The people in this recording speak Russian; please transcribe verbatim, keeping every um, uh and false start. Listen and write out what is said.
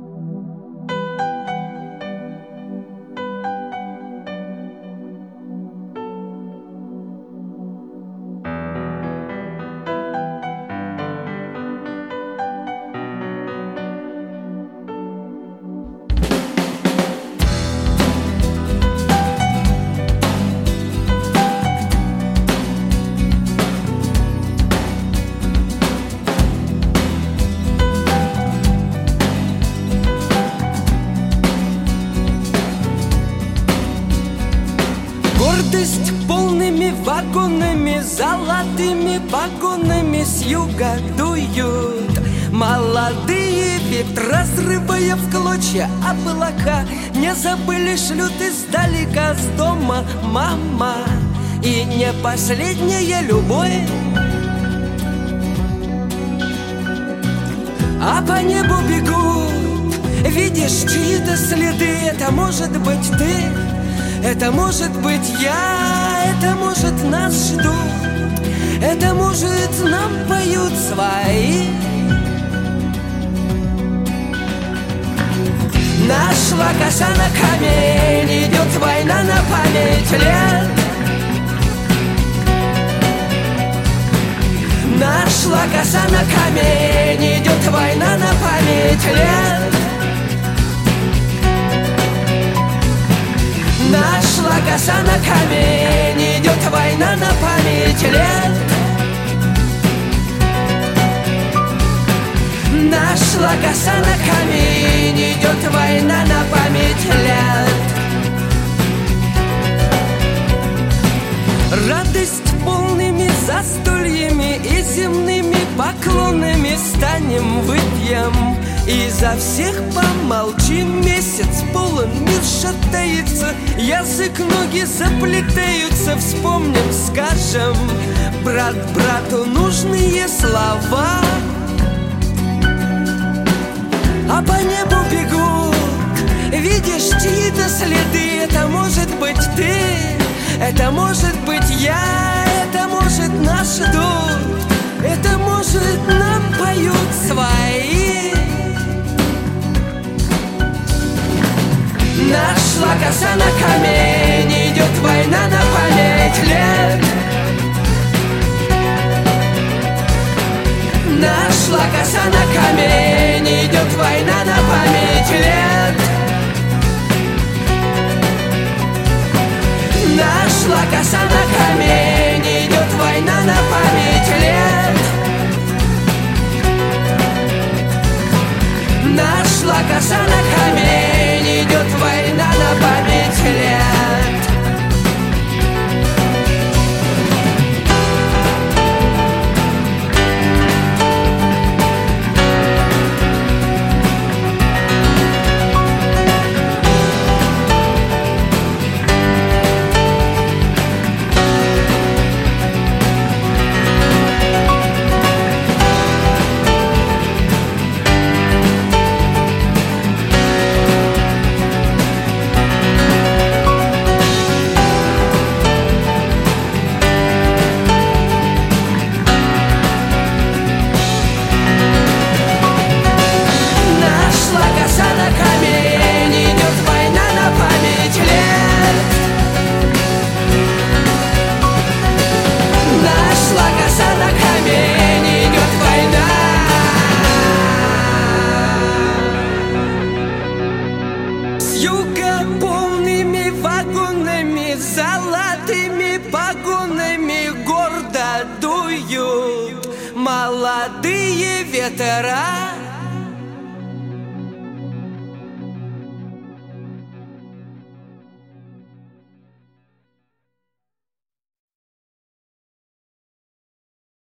Гордость полными вагонами, золотыми погонами с юга дуют молодые ветра, разрывая в клочья облака. Не забыли, шлют издалека с дома мама. И не последняя любовь, а по небу бегут, видишь чьи-то следы. Это может быть ты, это может быть я, это может нас ждут, это может нам поют свои. Нашла коса на камень, идет война на память лет. Нашла коса на камень, идет война на память лет. Нашла коса на камень, идет война на память лет. Нашла коса на камень, идет война на память лет. Радость полными застольями и земными поклонами станем выпьем. И за всех помолчим, месяц полон, мир шатается, язык, ноги заплетаются. Вспомним, скажем брат брату нужные слова. А по небу бегут, видишь чьи-то следы. Это может быть ты, это может быть я, это может нас ждут, это может нам поют свои. Нашла коса на камень, идет война на память лет. Нашла коса на камень, идет война на память лет. Нашла коса на камень, идет война на память лет. Нашла коса на камень, идет война на память лет. Полными вагонами, золотыми погонами гордо дуют молодые ветра.